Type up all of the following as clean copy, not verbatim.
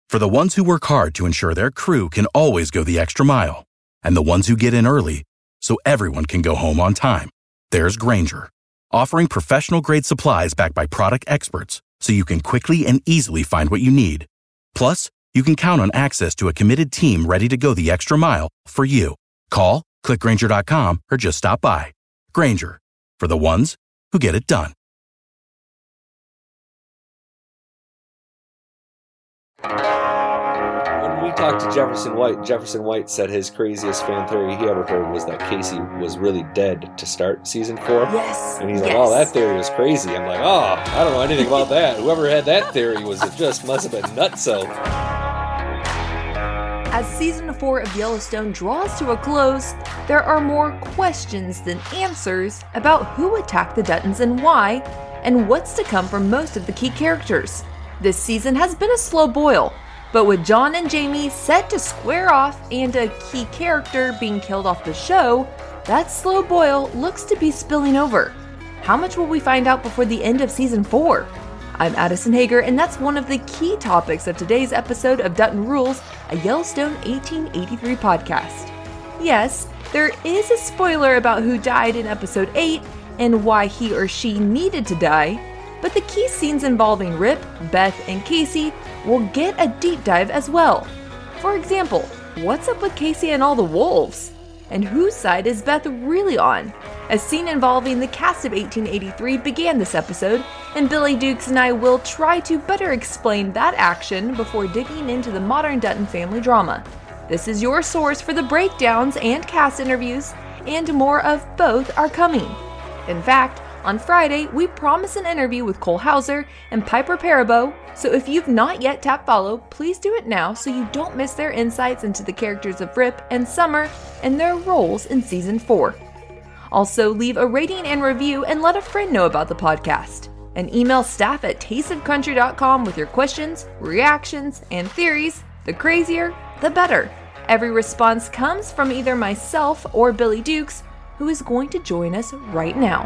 For the ones who work hard to ensure their crew can always go the extra mile, and the ones who get in early so everyone can go home on time, there's Grainger, offering professional-grade supplies backed by product experts so you can quickly and easily find what you need. Plus, you can count on access to a committed team ready to go the extra mile for you. Call, click Grainger.com, or just stop by. Grainger, for the ones who get it done. When we talked to Jefferson White said his craziest fan theory he ever heard was that Casey was really dead to start season 4. Yes. And he's like, oh, that theory was crazy. I'm like, oh, I don't know anything about that. Whoever had that theory must have been nutso. As season 4 of Yellowstone draws to a close, there are more questions than answers about who attacked the Duttons and why, and what's to come from most of the key characters. This season has been a slow boil, but with John and Jamie set to square off and a key character being killed off the show, that slow boil looks to be spilling over. How much will we find out before the end of season 4? I'm Addison Hager, and that's one of the key topics of today's episode of Dutton Rules, a Yellowstone 1883 podcast. Yes, there is a spoiler about who died in episode 8 and why he or she needed to die, but the key scenes involving Rip, Beth, and Casey will get a deep dive as well. For example, what's up with Casey and all the wolves? And whose side is Beth really on? A scene involving the cast of 1883 began this episode, and Billy Dukes and I will try to better explain that action before digging into the modern Dutton family drama. This is your source for the breakdowns and cast interviews, and more of both are coming. In fact, on Friday, we promise an interview with Cole Hauser and Piper Perabo, so if you've not yet tapped follow, please do it now so you don't miss their insights into the characters of Rip and Summer and their roles in Season 4. Also, leave a rating and review and let a friend know about the podcast. And email staff at tasteofcountry.com with your questions, reactions, and theories. The crazier, the better. Every response comes from either myself or Billy Dukes, who is going to join us right now.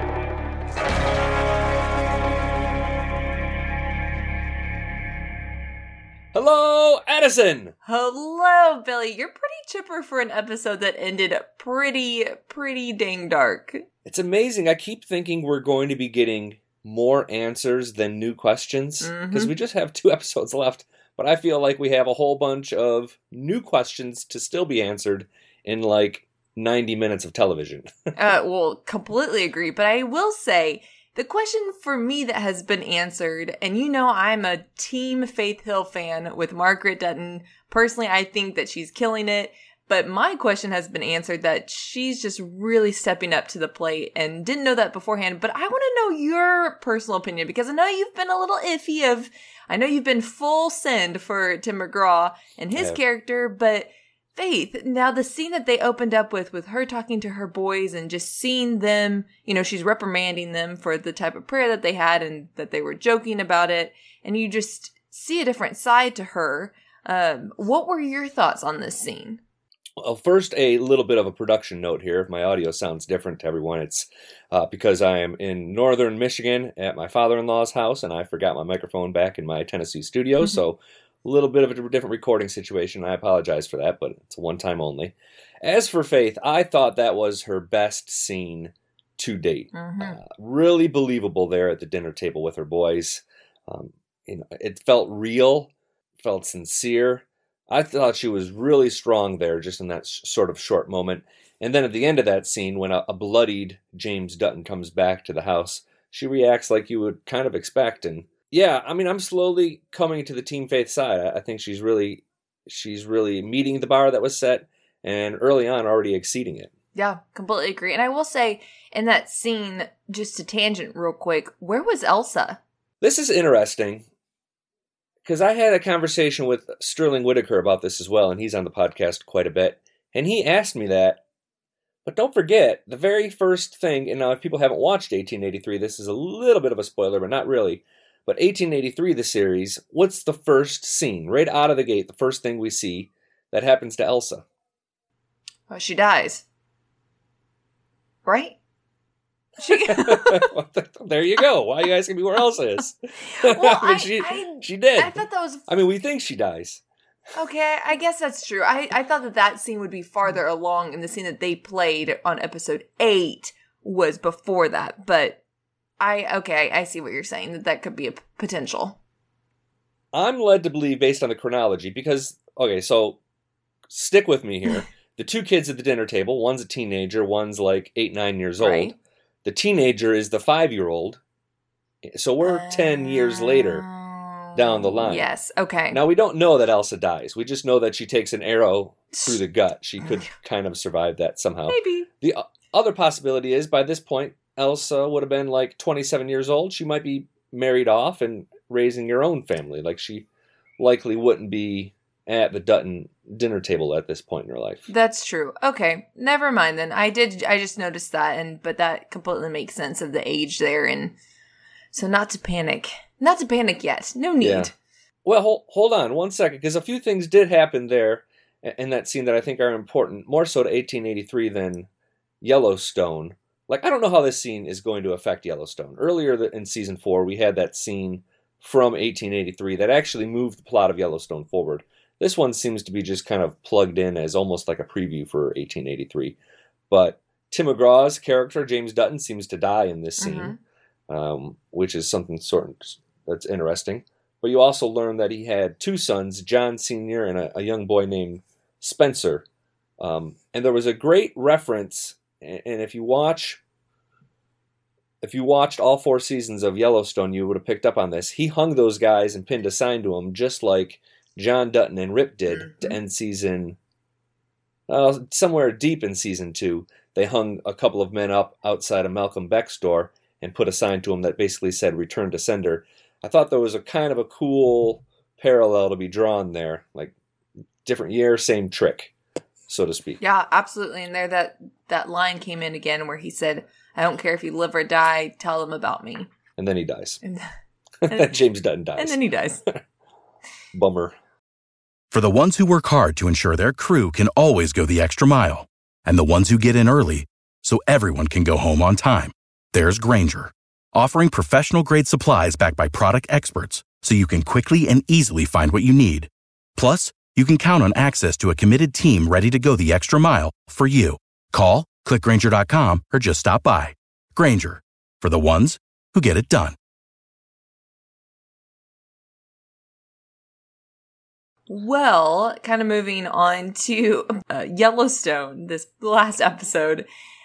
Hello, Addison! Hello, Billy. You're pretty chipper for an episode that ended pretty dang dark. It's amazing. I keep thinking we're going to be getting more answers than new questions, because we just have 2 episodes left, but I feel like we have a whole bunch of new questions to still be answered in like 90 minutes of television. Well, completely agree, but I will say, the question for me that has been answered, and you know I'm a Team Faith Hill fan with Margaret Dutton. Personally, I think that she's killing it, but my question has been answered that she's just really stepping up to the plate and didn't know that beforehand. But I want to know your personal opinion, because I know you've been a little iffy I know you've been full send for Tim McGraw and his character, but Faith, now the scene that they opened up with her talking to her boys and just seeing them, you know, she's reprimanding them for the type of prayer that they had and that they were joking about it, and you just see a different side to her. What were your thoughts on this scene? Well, first, a little bit of a production note here. If my audio sounds different to everyone, it's because I am in northern Michigan at my father-in-law's house, and I forgot my microphone back in my Tennessee studio, so a little bit of a different recording situation. I apologize for that, but it's a one-time only. As for Faith, I thought that was her best scene to date. Really believable there at the dinner table with her boys. It felt real, felt sincere. I thought she was really strong there just in that sort of short moment. And then at the end of that scene, when a bloodied James Dutton comes back to the house, she reacts like you would kind of expect. And yeah, I mean, I'm slowly coming to the Team Faith side. I think she's really meeting the bar that was set, and early on already exceeding it. Yeah, completely agree. And I will say, in that scene, just a tangent real quick, where was Elsa? This is interesting, because I had a conversation with Sterling Whitaker about this as well, and he's on the podcast quite a bit, and he asked me that. But don't forget, the very first thing, and now if people haven't watched 1883, this is a little bit of a spoiler, but not really. But 1883, the series, what's the first scene? Right out of the gate, the first thing we see that happens to Elsa. Well, she dies. Right? There you go. Why are you asking me where Elsa is? Well, she did. I thought that was... I mean, we think she dies. Okay, I guess that's true. I thought that scene would be farther along, and the scene that they played on episode 8 was before that. But I see what you're saying, that could be a potential. I'm led to believe based on the chronology because, okay, so stick with me here. The two kids at the dinner table, one's a teenager, one's like 8, 9 years old. Right. The teenager is the 5-year-old. So we're 10 years later down the line. Yes, okay. Now, we don't know that Elsa dies. We just know that she takes an arrow through the gut. She could kind of survive that somehow. Maybe. The other possibility is, by this point, Elsa would have been like 27 years old. She might be married off and raising her own family. Like, she likely wouldn't be at the Dutton dinner table at this point in her life. That's true. Okay, never mind then. I just noticed that, but that completely makes sense of the age there, and so not to panic yet. No need. Yeah. Well, hold on 1 second, because a few things did happen there in that scene that I think are important, more so to 1883 than Yellowstone. Like, I don't know how this scene is going to affect Yellowstone. Earlier in season 4, we had that scene from 1883 that actually moved the plot of Yellowstone forward. This one seems to be just kind of plugged in as almost like a preview for 1883. But Tim McGraw's character, James Dutton, seems to die in this scene, which is something that's interesting. But you also learn that he had 2 sons, John Sr. and a young boy named Spencer. And there was a great reference, and if you watched all 4 seasons of Yellowstone, you would have picked up on this. He hung those guys and pinned a sign to them, just like John Dutton and Rip did to end season, somewhere deep in season 2. They hung a couple of men up outside of Malcolm Beck's door and put a sign to him that basically said, "Return to sender." I thought there was a kind of a cool parallel to be drawn there. Like, different year, same trick, so to speak. Yeah, absolutely. And there that line came in again where he said, "I don't care if you live or die, tell them about me." And then he dies. And James Dutton dies. And then he dies. Bummer. For the ones who work hard to ensure their crew can always go the extra mile, and the ones who get in early so everyone can go home on time, there's Grainger, offering professional-grade supplies backed by product experts so you can quickly and easily find what you need. Plus, you can count on access to a committed team ready to go the extra mile for you. Call, click Grainger.com, or just stop by. Grainger, for the ones who get it done. Well, kind of moving on to Yellowstone, this last episode.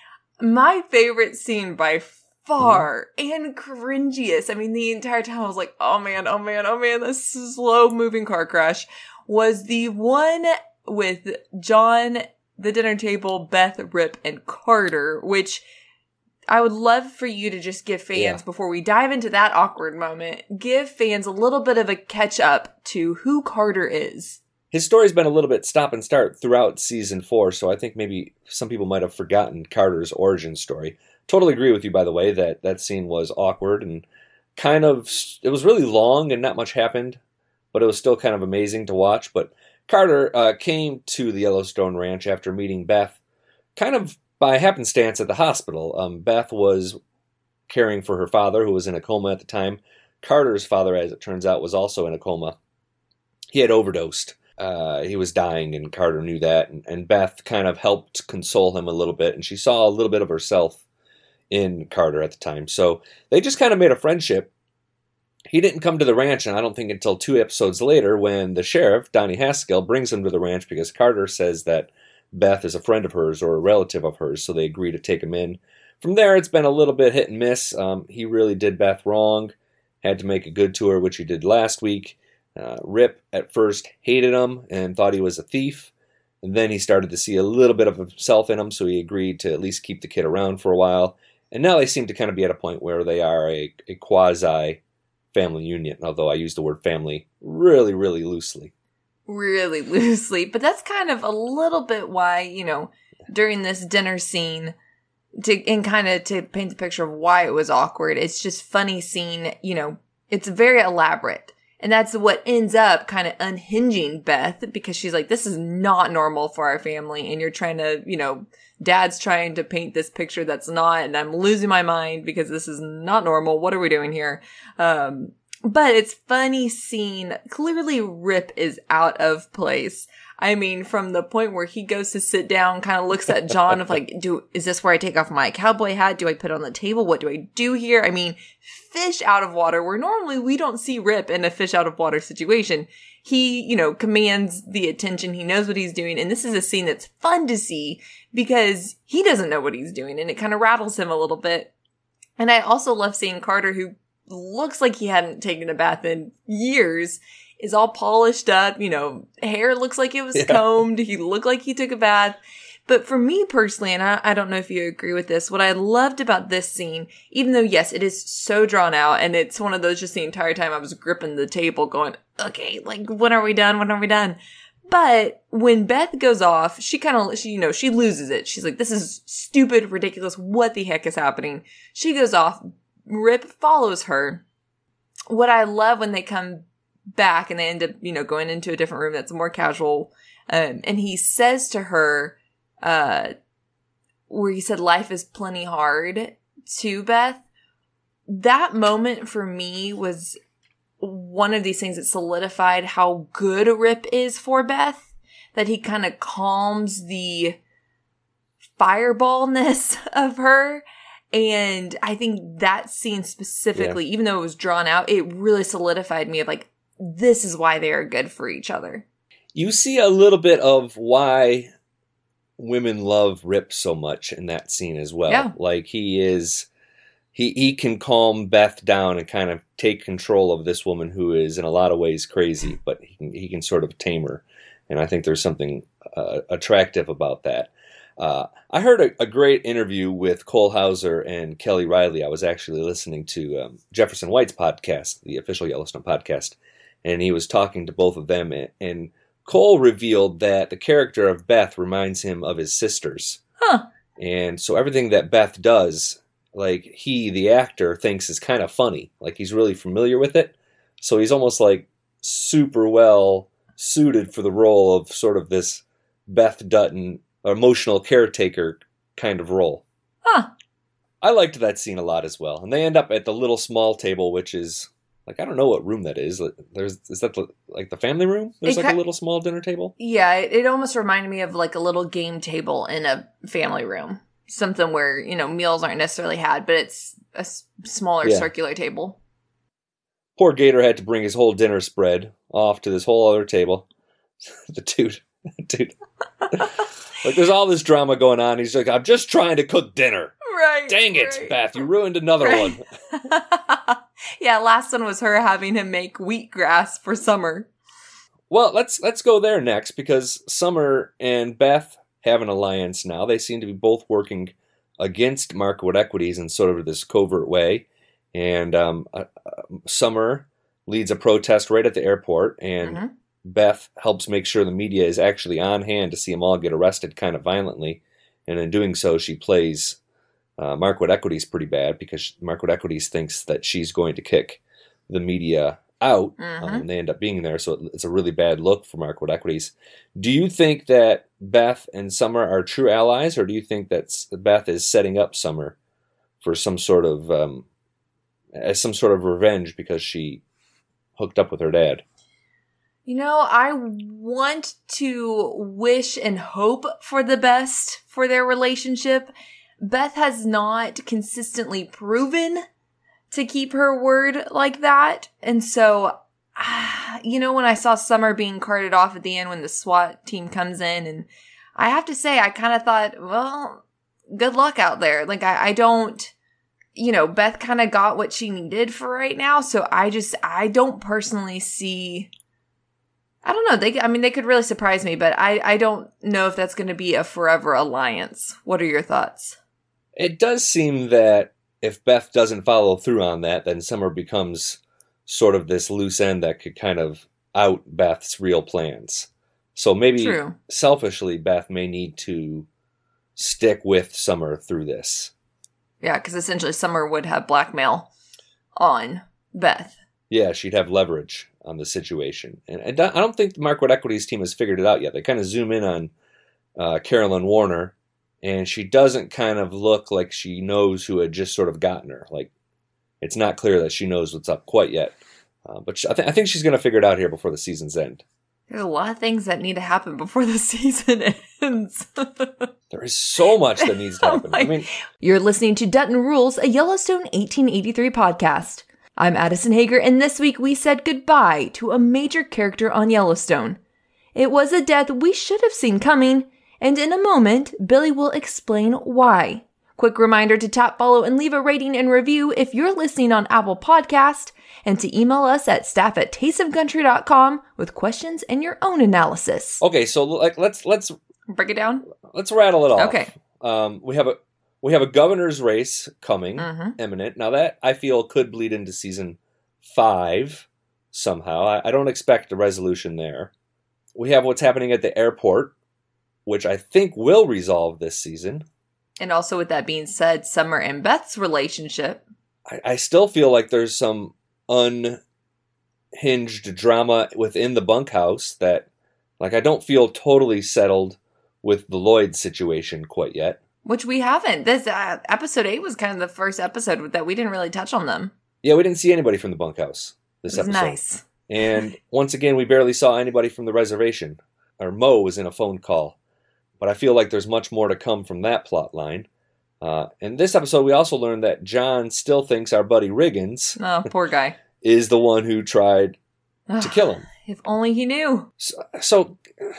My favorite scene by far and cringiest. I mean, the entire time I was like, oh man, this slow moving car crash was the one with John, the dinner table, Beth, Rip, and Carter, which I would love for you to just give fans, before we dive into that awkward moment, give fans a little bit of a catch up to who Carter is. His story's been a little bit stop and start throughout season 4, so I think maybe some people might have forgotten Carter's origin story. Totally agree with you, by the way, that scene was awkward and it was really long and not much happened, but it was still kind of amazing to watch. But Carter came to the Yellowstone Ranch after meeting Beth kind of by happenstance at the hospital. Beth was caring for her father, who was in a coma at the time. Carter's father, as it turns out, was also in a coma. He had overdosed. He was dying, and Carter knew that. And Beth kind of helped console him a little bit, and she saw a little bit of herself in Carter at the time. So they just kind of made a friendship. He didn't come to the ranch, and I don't think until 2 episodes later, when the sheriff, Donnie Haskell, brings him to the ranch because Carter says that Beth is a friend of hers or a relative of hers, so they agree to take him in. From there, it's been a little bit hit and miss. He really did Beth wrong, had to make it good to her, which he did last week. Rip at first hated him and thought he was a thief, and then he started to see a little bit of himself in him, so he agreed to at least keep the kid around for a while. And now they seem to kind of be at a point where they are a quasi-family union, although I use the word family really, really loosely. Really loosely. But that's kind of a little bit why, during this dinner scene, to paint the picture of why it was awkward, it's just funny scene, it's very elaborate. And that's what ends up kind of unhinging Beth, because she's like, this is not normal for our family. And you're trying to, Dad's trying to paint this picture that's not, and I'm losing my mind because this is not normal. What are we doing here? But it's funny seeing, clearly Rip is out of place. I mean, from the point where he goes to sit down, kind of looks at John of like, is this where I take off my cowboy hat? Do I put it on the table? What do I do here? I mean, fish out of water, where normally we don't see Rip in a fish out of water situation. He, commands the attention. He knows what he's doing. And this is a scene that's fun to see because he doesn't know what he's doing, and it kind of rattles him a little bit. And I also love seeing Carter, who looks like he hadn't taken a bath in years, is all polished up, hair looks like it was combed. He looked like he took a bath. But for me personally, and I don't know if you agree with this, what I loved about this scene, even though, yes, it is so drawn out, and it's one of those just the entire time I was gripping the table going, okay, like, when are we done? When are we done? But when Beth goes off, she loses it. She's like, this is stupid, ridiculous. What the heck is happening? She goes off. Rip follows her. What I love when they come back and they end up, going into a different room that's more casual. And he says to her, where he said, life is plenty hard to Beth. That moment for me was one of these things that solidified how good Rip is for Beth, that he kind of calms the fireballness of her. And I think that scene specifically, even though it was drawn out, it really solidified me of like, this is why they are good for each other. You see a little bit of why women love Rip so much in that scene as well. Yeah. Like he can calm Beth down and kind of take control of this woman who is in a lot of ways crazy, but he can sort of tame her. And I think there's something attractive about that. I heard a great interview with Cole Hauser and Kelly Riley. I was actually listening to Jefferson White's podcast, the official Yellowstone podcast, and he was talking to both of them. And Cole revealed that the character of Beth reminds him of his sisters. Huh. And so everything that Beth does, like he, the actor, thinks is kind of funny. Like he's really familiar with it. So he's almost like super well suited for the role of sort of this Beth Dutton emotional caretaker kind of role. Huh. I liked that scene a lot as well. And they end up at the little small table, which is like, I don't know what room that is. Is that the family room? There's like a little small dinner table? Yeah, it almost reminded me of like a little game table in a family room. Something where, meals aren't necessarily had, but it's a smaller circular table. Poor Gator had to bring his whole dinner spread off to this whole other table. The dude. Like, there's all this drama going on. He's like, I'm just trying to cook dinner. Right. Dang it, Beth. You ruined another one. Yeah, last one was her having him make wheatgrass for Summer. Well, let's go there next, because Summer and Beth have an alliance now. They seem to be both working against Markwood Equities in sort of this covert way. And Summer leads a protest right at the airport, and Beth helps make sure the media is actually on hand to see them all get arrested kind of violently. And in doing so, she plays Markwood Equities pretty bad, because Markwood Equities thinks that she's going to kick the media out. And they end up being there, so it's a really bad look for Markwood Equities. Do you think that Beth and Summer are true allies, or do you think that Beth is setting up Summer for some sort of revenge because she hooked up with her dad? I want to wish and hope for the best for their relationship. Beth has not consistently proven to keep her word like that. And so, when I saw Summer being carted off at the end when the SWAT team comes in, and I have to say, I kind of thought, well, good luck out there. Like, I don't, Beth kind of got what she needed for right now. So I don't personally see... I don't know. They could really surprise me, but I don't know if that's going to be a forever alliance. What are your thoughts? It does seem that if Beth doesn't follow through on that, then Summer becomes sort of this loose end that could kind of out Beth's real plans. So maybe selfishly, Beth may need to stick with Summer through this. Yeah, because essentially Summer would have blackmail on Beth. Yeah, she'd have leverage on the situation. And I don't think the Markwood Equities team has figured it out yet. They kind of zoom in on Carolyn Warner, and she doesn't kind of look like she knows who had just sort of gotten her. Like, it's not clear that she knows what's up quite yet. But I think she's going to figure it out here before the season's end. There's a lot of things that need to happen before the season ends. There is so much that needs to happen. You're listening to Dutton Rules, a Yellowstone 1883 podcast. I'm Addison Hager, and this week we said goodbye to a major character on Yellowstone. It was a death we should have seen coming, and in a moment, Billy will explain why. Quick reminder to tap follow and leave a rating and review if you're listening on Apple Podcast, and to email us at staff@tasteofcountry.com with questions and your own analysis. Okay, so let's break it down. Let's rattle it off. Okay. We have a governor's race coming, imminent. Now that I feel could bleed into season 5 somehow. I don't expect a resolution there. We have what's happening at the airport, which I think will resolve this season. And also, with that being said, Summer and Beth's relationship. I still feel like there's some unhinged drama within the bunkhouse that, like, I don't feel totally settled with the Lloyd situation quite yet. Which we haven't. This episode 8 was kind of the first episode that we didn't really touch on them. Yeah, we didn't see anybody from the bunkhouse this episode. Nice. And once again, we barely saw anybody from the reservation. Or Mo was in a phone call. But I feel like there's much more to come from that plot line. In this episode, we also learned that John still thinks our buddy Riggins... Oh, poor guy. ...is the one who tried to kill him. If only he knew. So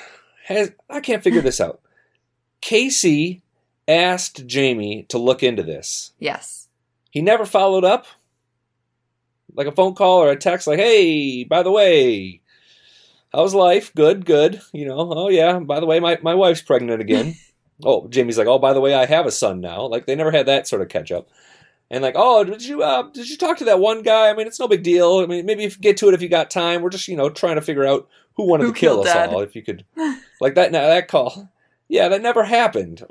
I can't figure this out. Casey asked Jamie to look into this. Yes. He never followed up? Like a phone call or a text like, hey, by the way, how's life? Good. You know, oh yeah, by the way, my wife's pregnant again. Oh, Jamie's like, oh, by the way, I have a son now. Like, they never had that sort of catch up. And like, oh, did you talk to that one guy? I mean, it's no big deal. I mean, maybe get to it if you got time. We're just, trying to figure out who wanted to kill us all. If you could, like that call. Yeah, that never happened.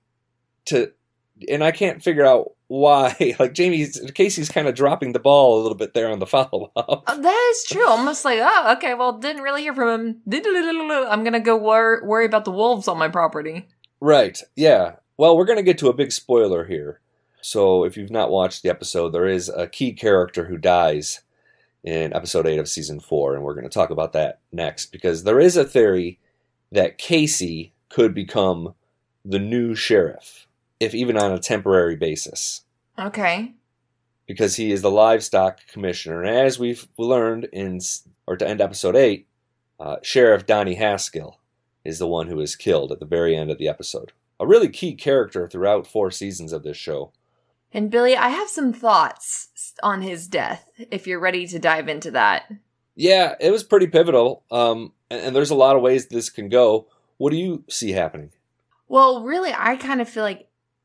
And I can't figure out why. Like, Casey's kind of dropping the ball a little bit there on the follow-up. That is true. Almost like, oh, okay, well, didn't really hear from him. I'm going to go worry about the wolves on my property. Right, yeah. Well, we're going to get to a big spoiler here. So if you've not watched the episode, there is a key character who dies in episode 8 of season 4, and we're going to talk about that next, because there is a theory that Casey could become the new sheriff, if even on a temporary basis. Okay. Because he is the livestock commissioner, and as we've learned to end episode 8, Sheriff Donnie Haskell is the one who is killed at the very end of the episode. A really key character throughout 4 seasons of this show. And Billy, I have some thoughts on his death, if you're ready to dive into that. Yeah, it was pretty pivotal, and there's a lot of ways this can go. What do you see happening? Well, really, I kind of feel like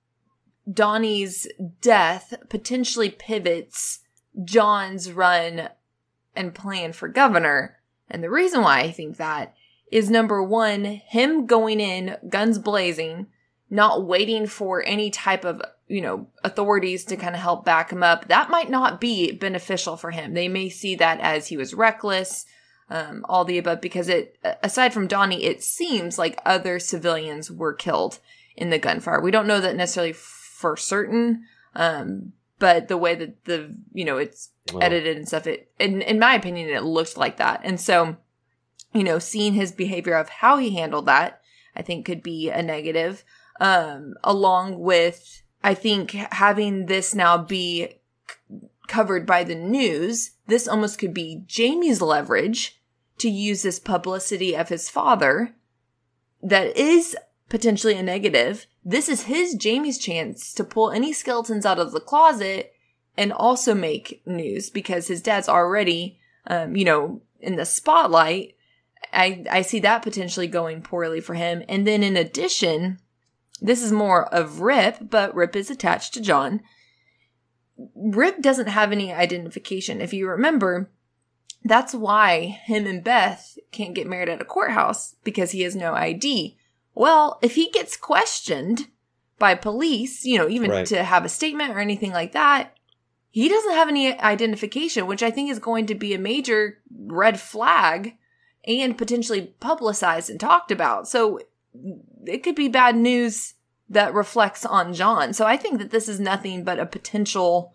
Donnie's death potentially pivots John's run and plan for governor. And the reason why I think that is, number one, him going in, guns blazing, not waiting for any type of, authorities to kind of help back him up. That might not be beneficial for him. They may see that as he was reckless, all the above, because aside from Donnie, it seems like other civilians were killed in the gunfire. We don't know that necessarily for certain, but the way that it's edited and stuff, in my opinion, it looked like that. And so, seeing his behavior of how he handled that, I think could be a negative. Along with, I think, having this now be covered by the news, this almost could be Jamie's leverage to use this publicity of his father that is potentially a negative. This is Jamie's chance to pull any skeletons out of the closet and also make news, because his dad's already, in the spotlight. I see that potentially going poorly for him. And then in addition, this is more of Rip, but Rip is attached to John. Rip doesn't have any identification. If you remember, that's why him and Beth can't get married at a courthouse, because he has no ID. Well, if he gets questioned by police, even right, to have a statement or anything like that, he doesn't have any identification, which I think is going to be a major red flag and potentially publicized and talked about. So it could be bad news that reflects on John. So I think that this is nothing but a potential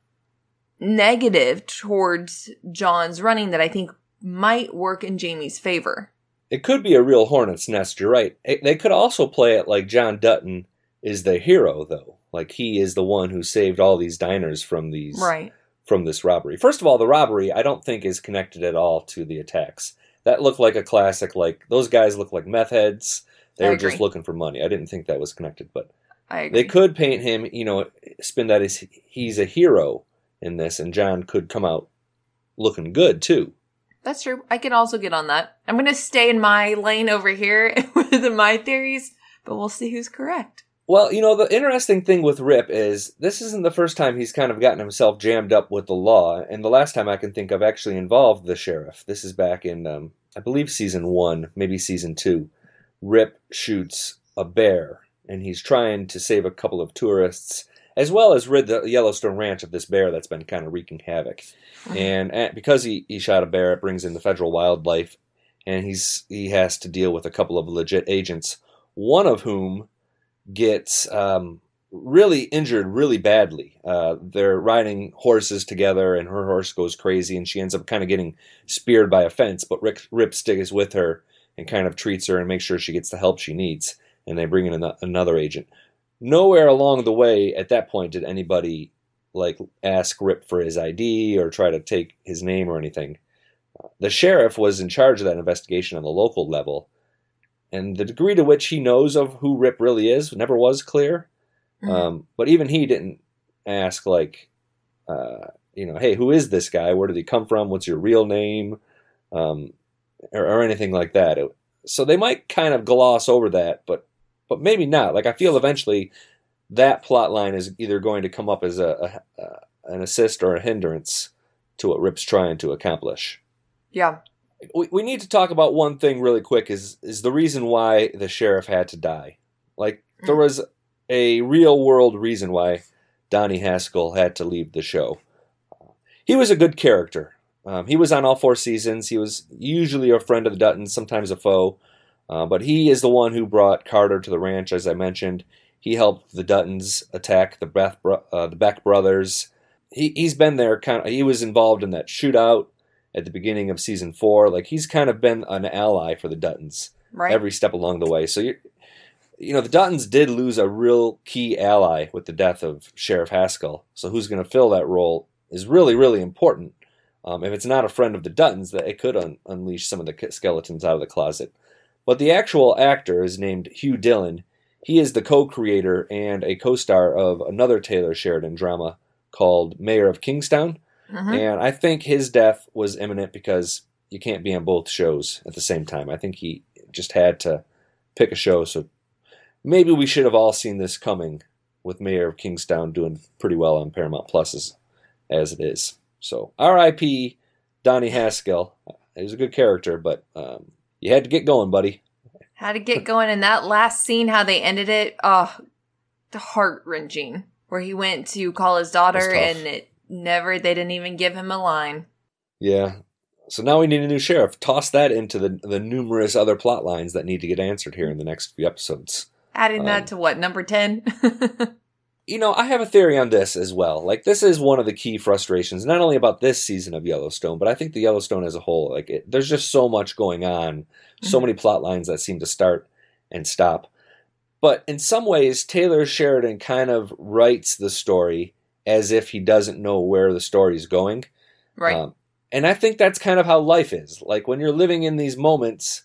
negative towards John's running that I think might work in Jamie's favor. It could be a real hornet's nest, you're right. They could also play it like John Dutton is the hero, though. Like, he is the one who saved all these diners from this robbery. First of all, the robbery, I don't think is connected at all to the attacks. That looked like a classic, like, those guys look like meth heads. They were just looking for money. I didn't think that was connected, but they could paint him, spin that as he's a hero in this, and John could come out looking good, too. That's true. I can also get on that. I'm going to stay in my lane over here with my theories, but we'll see who's correct. Well, the interesting thing with Rip is this isn't the first time he's kind of gotten himself jammed up with the law, and the last time I can think of actually involved the sheriff. This is back in, I believe, season 1, maybe season 2. Rip shoots a bear, and he's trying to save a couple of tourists, as well as rid the Yellowstone Ranch of this bear that's been kind of wreaking havoc. And because he shot a bear, it brings in the federal wildlife, and he has to deal with a couple of legit agents, one of whom gets really injured really badly. They're riding horses together, and her horse goes crazy, and she ends up kind of getting speared by a fence, but Rip stays with her and kind of treats her and makes sure she gets the help she needs, and they bring in another agent. Nowhere along the way at that point did anybody ask Rip for his ID or try to take his name or anything. The sheriff was in charge of that investigation on the local level, and the degree to which he knows of who Rip really is never was clear. But even he didn't ask, hey, who is this guy? Where did he come from? What's your real name? Or anything like that. So they might kind of gloss over that, but maybe not. I feel eventually that plot line is either going to come up as an assist or a hindrance to what Rip's trying to accomplish. Yeah. We need to talk about one thing really quick is the reason why the sheriff had to die. There was a real world reason why Donnie Haskell had to leave the show. He was a good character. He was on all 4 seasons. He was usually a friend of the Duttons, sometimes a foe. But he is the one who brought Carter to the ranch, as I mentioned. He helped the Duttons attack the Beck brothers. He's been there he was involved in that shootout at the beginning of season 4. He's kind of been an ally for the Duttons every step along the way. So the Duttons did lose a real key ally with the death of Sheriff Haskell. So who's going to fill that role is really, really important. If it's not a friend of the Duttons, that it could unleash some of the skeletons out of the closet. But the actual actor is named Hugh Dillon. He is the co-creator and a co-star of another Taylor Sheridan drama called Mayor of Kingstown. And I think his death was imminent because you can't be on both shows at the same time. I think he just had to pick a show. So maybe we should have all seen this coming with Mayor of Kingstown doing pretty well on Paramount Plus as it is. So R.I.P. Donnie Haskell. He was a good character, but you had to get going, buddy. Had to get going. And that last scene, how they ended it, heart-wrenching. Where he went to call his daughter and they didn't even give him a line. Yeah. So now we need a new sheriff. Toss that into the numerous other plot lines that need to get answered here in the next few episodes. Adding that to what, number 10? I have a theory on this as well. This is one of the key frustrations, not only about this season of Yellowstone, but I think the Yellowstone as a whole. There's just so much going on, so many plot lines that seem to start and stop. But in some ways, Taylor Sheridan kind of writes the story as if he doesn't know where the story's going. Right. And I think that's kind of how life is. When you're living in these moments,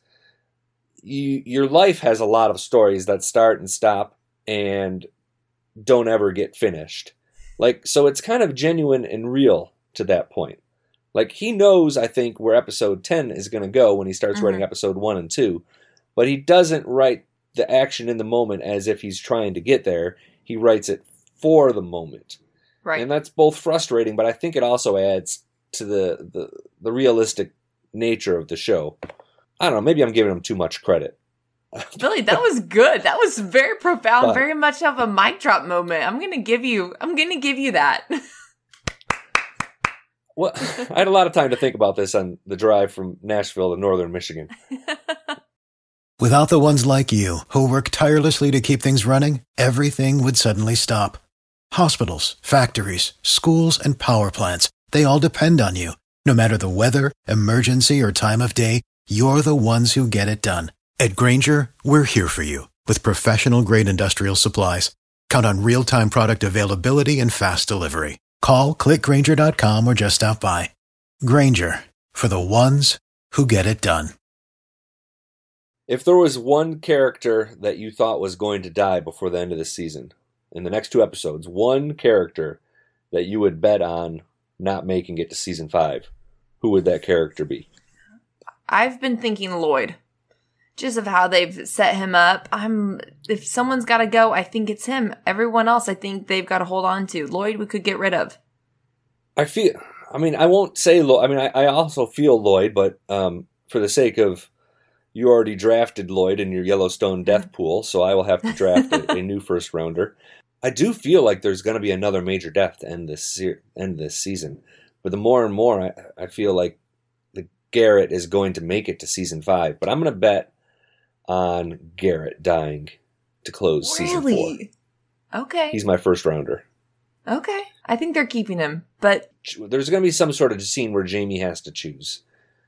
your life has a lot of stories that start and stop and don't ever get finished. So it's kind of genuine and real to that point. He knows, I think, where episode 10 is going to go when he starts writing episode 1 and 2, but he doesn't write the action in the moment as if he's trying to get there. He writes it for the moment. Right. And that's both frustrating, but I think it also adds to the realistic nature of the show. I don't know, maybe I'm giving him too much credit. Billy, that was good. That was very profound, very much of a mic drop moment. I'm gonna give you that. Well, I had a lot of time to think about this on the drive from Nashville to northern Michigan. Without the ones like you, who work tirelessly to keep things running, everything would suddenly stop. Hospitals, factories, schools, and power plants, they all depend on you. No matter the weather, emergency, or time of day, you're the ones who get it done. At Grainger, we're here for you with professional-grade industrial supplies. Count on real-time product availability and fast delivery. Call, click Grainger.com, or just stop by. Grainger, for the ones who get it done. If there was one character that you thought was going to die before the end of the season, in the next 2 episodes, one character that you would bet on not making it to season 5, who would that character be? I've been thinking Lloyd. Just of how they've set him up. If someone's got to go, I think it's him. Everyone else, I think they've got to hold on to. Lloyd, we could get rid of. I won't say Lloyd. I also feel Lloyd, but for the sake of, you already drafted Lloyd in your Yellowstone death pool, so I will have to draft a new first rounder. I do feel like there's going to be another major death to end this season. But the more and more, I feel like the Garrett is going to make it to season 5. But I'm going to bet on Garrett dying to close season 4. Okay. He's my first rounder. Okay. I think they're keeping him, but there's going to be some sort of scene where Jamie has to choose.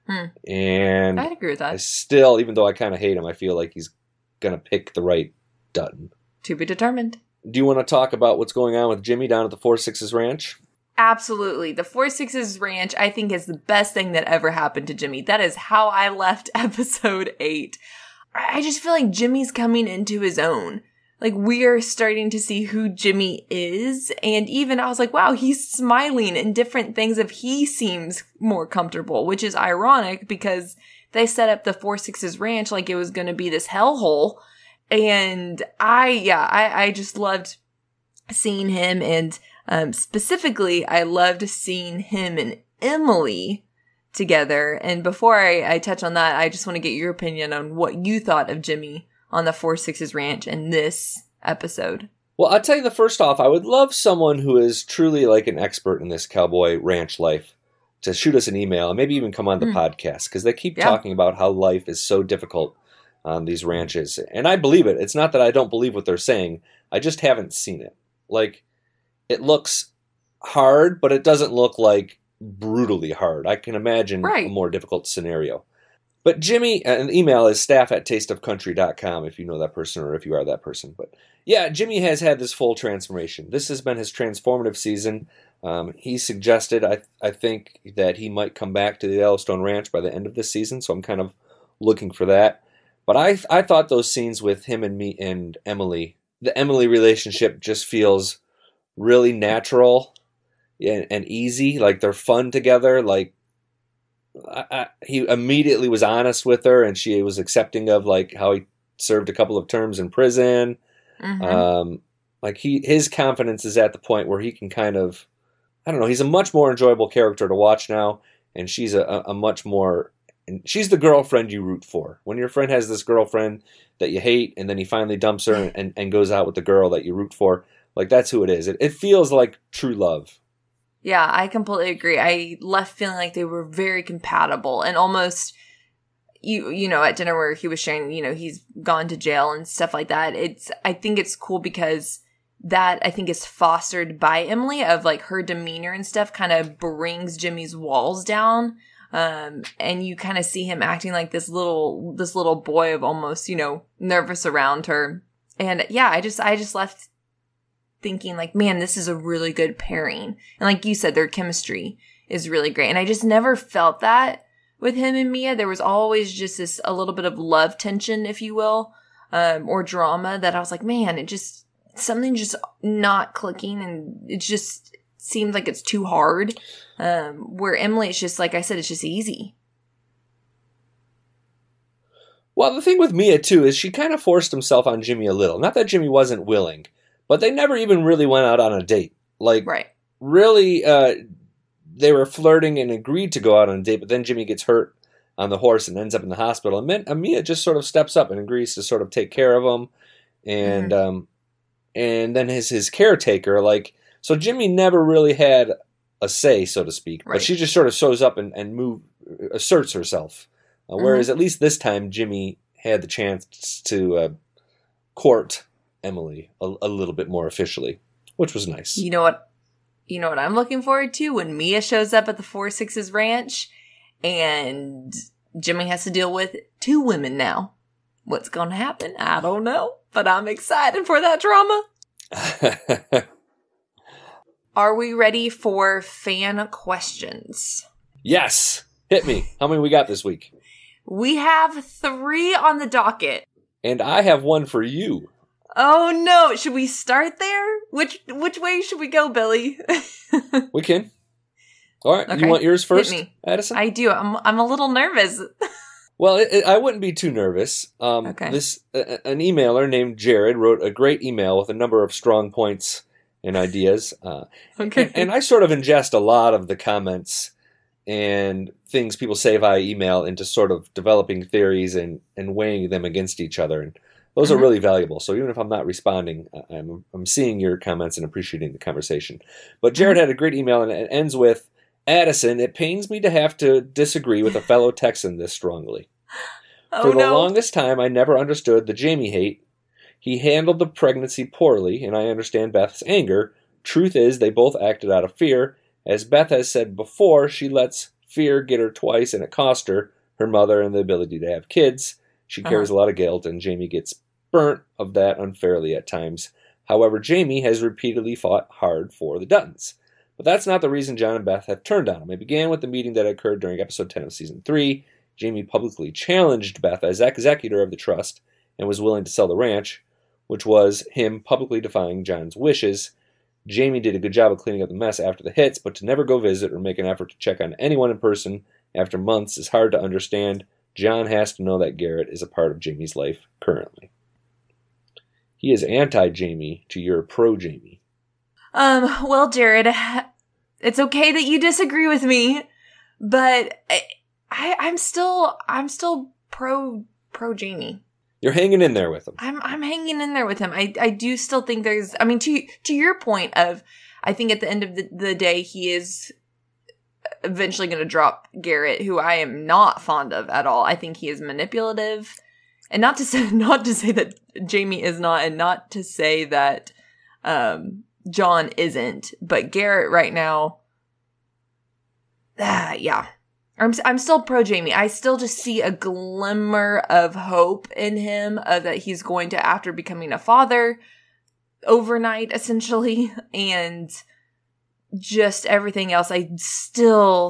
And I'd agree with that. I still, even though I kind of hate him, I feel like he's going to pick the right Dutton. To be determined. Do you want to talk about what's going on with Jimmy down at the 4-6's ranch? Absolutely. The 4-6's ranch, I think, is the best thing that ever happened to Jimmy. That is how I left episode 8. I just feel like Jimmy's coming into his own. Like, we are starting to see who Jimmy is. And even I was like, wow, he's smiling in different things if he seems more comfortable, which is ironic because they set up the 4-6's ranch like it was going to be this hellhole. And I just loved seeing him. And specifically, I loved seeing him and Emily together. And before I touch on that, I just want to get your opinion on what you thought of Jimmy on the 4-6's ranch in this episode. Well, I'll tell you, first off, I would love someone who is truly like an expert in this cowboy ranch life to shoot us an email and maybe even come on the podcast, because they keep talking about how life is so difficult on these ranches. And I believe it. It's not that I don't believe what they're saying. I just haven't seen it. Like, it looks hard, but it doesn't look like brutally hard. I can imagine a more difficult scenario. But Jimmy, and the email is staff@tasteofcountry.com if you know that person or if you are that person. But yeah, Jimmy has had this full transformation. This has been his transformative season. He suggested, I think, that he might come back to the Yellowstone Ranch by the end of this season, so I'm kind of looking for that. But I thought those scenes with him and me and Emily, the Emily relationship just feels really natural and easy. Like, they're fun together. Like, he immediately was honest with her, and she was accepting of like how he served a couple of terms in prison. Like, his confidence is at the point where he can kind of, I don't know, he's a much more enjoyable character to watch now, and she's a much more, and she's the girlfriend you root for. When your friend has this girlfriend that you hate, and then he finally dumps her and goes out with the girl that you root for, like, that's who it is. It feels like true love. Yeah, I completely agree. I left feeling like they were very compatible, and almost, you know, at dinner where he was sharing, you know, he's gone to jail and stuff like that. I think it's cool because that, I think, is fostered by Emily, of like her demeanor and stuff kind of brings Jimmy's walls down. And you kind of see him acting like this little boy of almost, you know, nervous around her. And yeah, I just left thinking like, man, this is a really good pairing. And like you said, their chemistry is really great. And I just never felt that with him and Mia. There was always just a little bit of love tension, if you will, or drama that I was like, man, something just not clicking, and it just seems like it's too hard. Where Emily, it's just, like I said, it's just easy. Well, the thing with Mia, too, is she kind of forced himself on Jimmy a little. Not that Jimmy wasn't willing, but they never even really went out on a date. Like, really, they were flirting and agreed to go out on a date, but then Jimmy gets hurt on the horse and ends up in the hospital. And Mia just sort of steps up and agrees to sort of take care of him. And then his caretaker, like, so Jimmy never really had a say, so to speak. Right. But she just sort of shows up and asserts herself. Whereas at least this time, Jimmy had the chance to court Emily a little bit more officially, which was nice. You know what I'm looking forward to? When Mia shows up at the 4-6's ranch and Jimmy has to deal with 2 women now. What's going to happen? I don't know, but I'm excited for that drama. Are we ready for fan questions? Yes. Hit me. How many we got this week? We have 3 on the docket. And I have one for you. Oh no, should we start there? Which way should we go, Billy? We can. All right, okay. You want yours first, Hit me. Addison? I do. I'm a little nervous. Well, I wouldn't be too nervous. Okay. An emailer named Jared wrote a great email with a number of strong points and ideas. Okay. And I sort of ingest a lot of the comments and things people say via email into sort of developing theories and weighing them against each other. And those are really valuable. So even if I'm not responding, I'm seeing your comments and appreciating the conversation. But Jared had a great email, and it ends with, Addison, it pains me to have to disagree with a fellow Texan this strongly. For the longest time, I never understood the Jamie hate. He handled the pregnancy poorly, and I understand Beth's anger. Truth is, they both acted out of fear. As Beth has said before, she lets fear get her twice, and it cost her mother, and the ability to have kids. She carries a lot of guilt, and Jamie gets burnt of that unfairly at times. However, Jamie has repeatedly fought hard for the Duttons. But that's not the reason John and Beth have turned on him. It began with the meeting that occurred during episode 10 of season 3. Jamie publicly challenged Beth as executor of the trust and was willing to sell the ranch, which was him publicly defying John's wishes. Jamie did a good job of cleaning up the mess after the hits, but to never go visit or make an effort to check on anyone in person after months is hard to understand. John has to know that Garrett is a part of Jamie's life currently. He is anti-Jamie to your pro-Jamie. Well, Jared, it's okay that you disagree with me, but I'm still pro Jamie. You're hanging in there with him. I'm hanging in there with him. I do still think there's, I mean, to your point of, I think at the end of the day, he is eventually going to drop Garrett, who I am not fond of at all. I think he is manipulative, and not to say that Jamie is not, and not to say that John isn't, but Garrett right now, yeah. I'm still pro Jamie. I still just see a glimmer of hope in him that he's going to, after becoming a father overnight, essentially, and just everything else. I still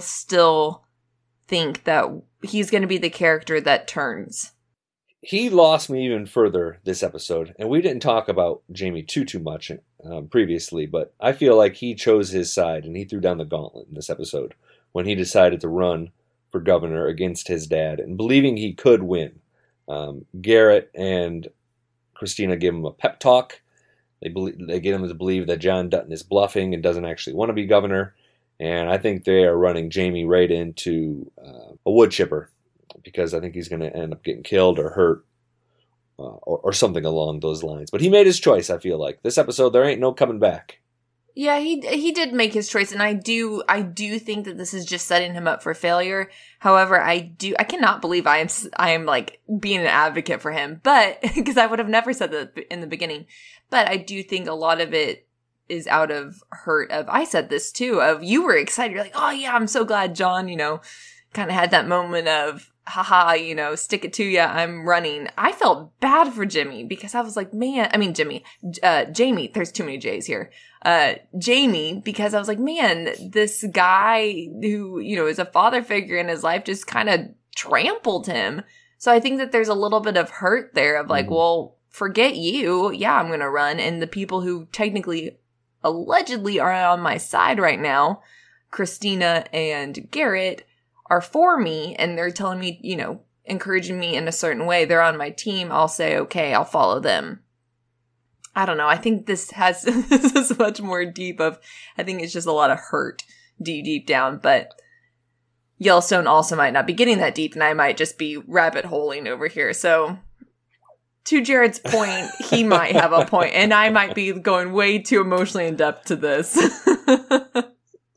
think that he's going to be the character that turns. He lost me even further this episode, and we didn't talk about Jamie too much previously, but I feel like he chose his side and he threw down the gauntlet in this episode when he decided to run for governor against his dad and believing he could win. Garrett and Christina give him a pep talk. They get him to believe that John Dutton is bluffing and doesn't actually want to be governor, and I think they are running Jamie right into a wood chipper, because I think he's going to end up getting killed or hurt or something along those lines. But he made his choice, I feel like. This episode, there ain't no coming back. Yeah, he did make his choice, and I do think that this is just setting him up for failure. However, I cannot believe I am like being an advocate for him, but because I would have never said that in the beginning. But I do think a lot of it is out of hurt of, I said this too, of you were excited, you're like, oh yeah, I'm so glad John, kind of had that moment of, haha, stick it to ya, I'm running. I felt bad for Jamie because I was like, Jamie, there's too many J's here. Jamie, because I was like, man, this guy who, is a father figure in his life just kind of trampled him. So I think that there's a little bit of hurt there of like, well, forget you. Yeah, I'm going to run. And the people who technically, allegedly are on my side right now, Christina and Garrett, are for me, and they're telling me, encouraging me in a certain way. They're on my team. I'll say, okay, I'll follow them. I don't know. I think this is much more deep of, I think it's just a lot of hurt deep down, but Yellowstone also might not be getting that deep, and I might just be rabbit holing over here. So to Jared's point, he might have a point, and I might be going way too emotionally in depth to this.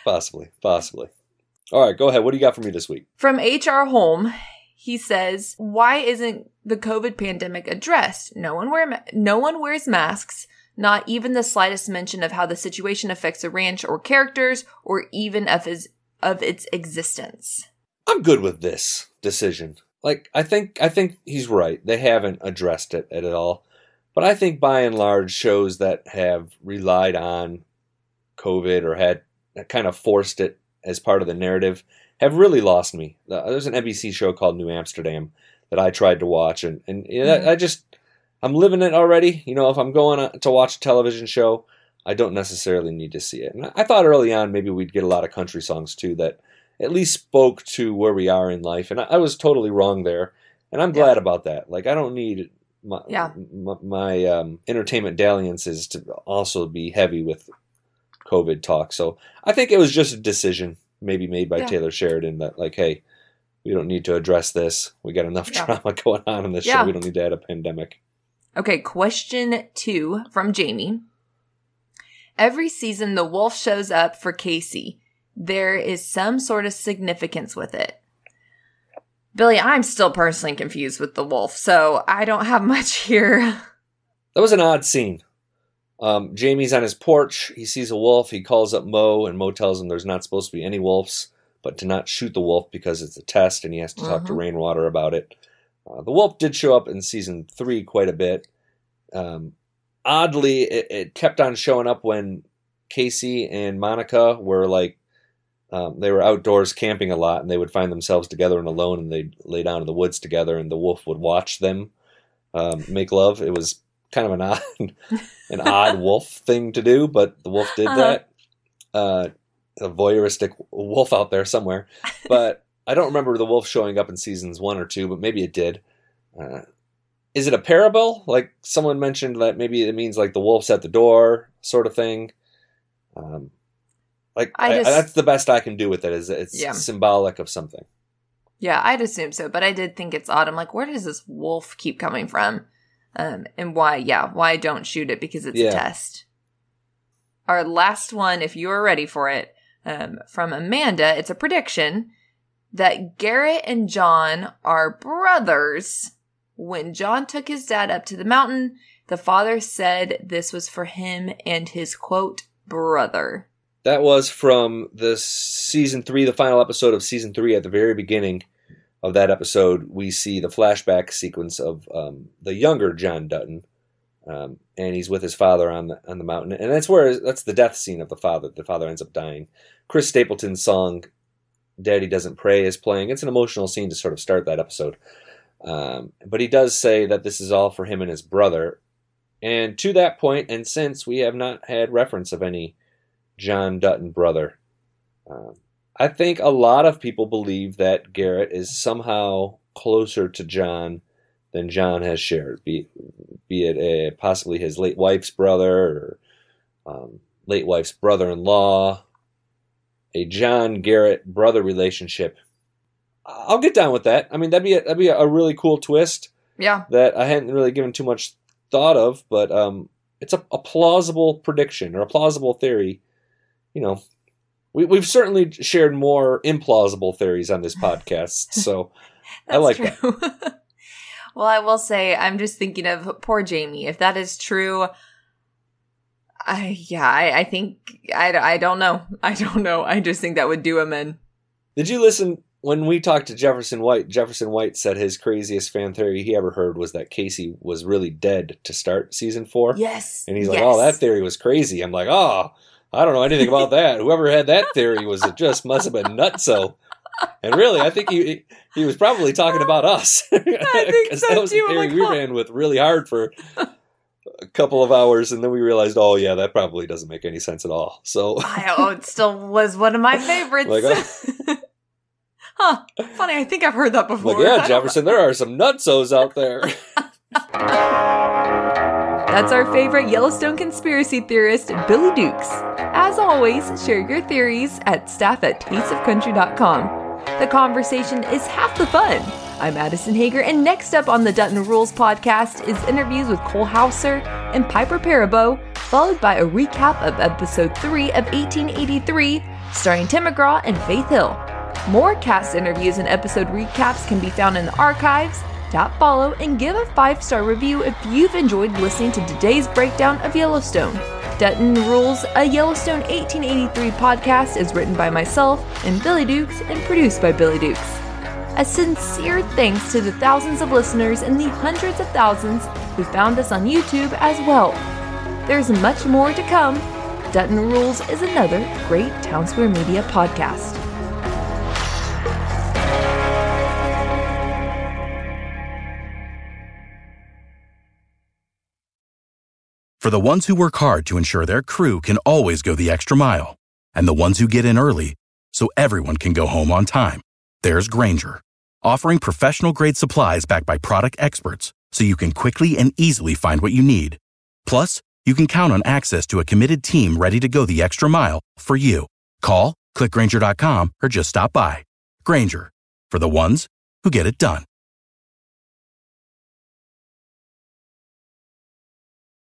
Possibly. All right, go ahead. What do you got for me this week? From H.R. Holm, he says, why isn't the COVID pandemic addressed? No one wears masks, not even the slightest mention of how the situation affects the ranch or characters, or even of its existence. I'm good with this decision. Like, I think he's right. They haven't addressed it at all. But I think by and large, shows that have relied on COVID or had kind of forced it as part of the narrative have really lost me. There's an NBC show called New Amsterdam that I tried to watch, and I'm living it already. You know, if I'm going to watch a television show, I don't necessarily need to see it. And I thought early on maybe we'd get a lot of country songs too that at least spoke to where we are in life, and I was totally wrong there, and I'm glad about that. Like, I don't need my entertainment dalliances to also be heavy with COVID talk. So I think it was just a decision maybe made by Taylor Sheridan that, like, hey, we don't need to address this. We got enough drama going on in this show. We don't need to add a pandemic. Okay, question 2 from Jamie. Every season, the wolf shows up for Casey. There is some sort of significance with it. Billy, I'm still personally confused with the wolf, so I don't have much here. That was an odd scene. Jamie's on his porch. He sees a wolf. He calls up Mo, and Mo tells him there's not supposed to be any wolves, but to not shoot the wolf because it's a test, and he has to talk to Rainwater about it. The wolf did show up in season 3 quite a bit. Oddly, it kept on showing up when Casey and Monica were like, they were outdoors camping a lot, and they would find themselves together and alone, and they'd lay down in the woods together, and the wolf would watch them make love. It was kind of an odd wolf thing to do, but the wolf did that. A voyeuristic wolf out there somewhere. But I don't remember the wolf showing up in seasons 1 or 2, but maybe it did. Is it a parable? Like someone mentioned that maybe it means like the wolf's at the door sort of thing. That's the best I can do with it, is it's symbolic of something. Yeah, I'd assume so, but I did think it's odd. I'm like, where does this wolf keep coming from? And why don't shoot it? Because it's a test. Our last one, if you are ready for it, from Amanda, it's a prediction that Garrett and John are brothers. When John took his dad up to the mountain, the father said this was for him and his, quote, brother. That was from the season 3, the final episode of season 3. At the very beginning of that episode, we see the flashback sequence of the younger John Dutton, and he's with his father on the mountain, and that's the death scene of the father. The father ends up dying. Chris Stapleton's song "Daddy Doesn't Pray" is playing. It's an emotional scene to sort of start that episode, but he does say that this is all for him and his brother. And to that point, and since, we have not had reference of any John Dutton brother. I think a lot of people believe that Garrett is somehow closer to John than John has shared, be it possibly his late wife's brother or late wife's brother-in-law. A John-Garrett brother relationship. I'll get down with that. I mean, that'd be a really cool twist. Yeah. That I hadn't really given too much thought of, but it's a plausible prediction or a plausible theory. You know, we've certainly shared more implausible theories on this podcast, so I like that. Well, I will say, I'm just thinking of poor Jamie. If that is true, I think, I don't know. I don't know. I just think that would do him in. Did you listen when we talked to Jefferson White? Jefferson White said his craziest fan theory he ever heard was that Casey was really dead to start season 4. Yes. And he's like, oh, that theory was crazy. I'm like, oh, I don't know anything about that. Whoever had that theory must have been nutso. And really, I think he was probably talking about us. I think so, that was too. a theory we ran with really hard for a couple of hours, and then we realized, oh yeah, that probably doesn't make any sense at all. So it still was one of my favorites. Huh? Funny, I think I've heard that before. Like, yeah, Jefferson, there are some nutsos out there. That's our favorite Yellowstone conspiracy theorist, Billy Dukes. As always, share your theories at staff@tasteofcountry.com. The conversation is half the fun. I'm Addison Hager, and next up on the Dutton Rules podcast is interviews with Cole Hauser and Piper Perabo, followed by a recap of episode 3 of 1883, starring Tim McGraw and Faith Hill. More cast interviews and episode recaps can be found in the archives. Tap follow and give a 5-star review if you've enjoyed listening to today's breakdown of Yellowstone. Dutton Rules, a Yellowstone 1883 podcast, is written by myself and Billy Dukes and produced by Billy Dukes. A sincere thanks to the thousands of listeners and the hundreds of thousands who found us on YouTube as well. There's much more to come. Dutton Rules is another great Townsquare Media podcast. For the ones who work hard to ensure their crew can always go the extra mile, and the ones who get in early so everyone can go home on time, there's Grainger, offering professional-grade supplies backed by product experts so you can quickly and easily find what you need. Plus, you can count on access to a committed team ready to go the extra mile for you. Call, click Grainger.com, or just stop by. Grainger, for the ones who get it done.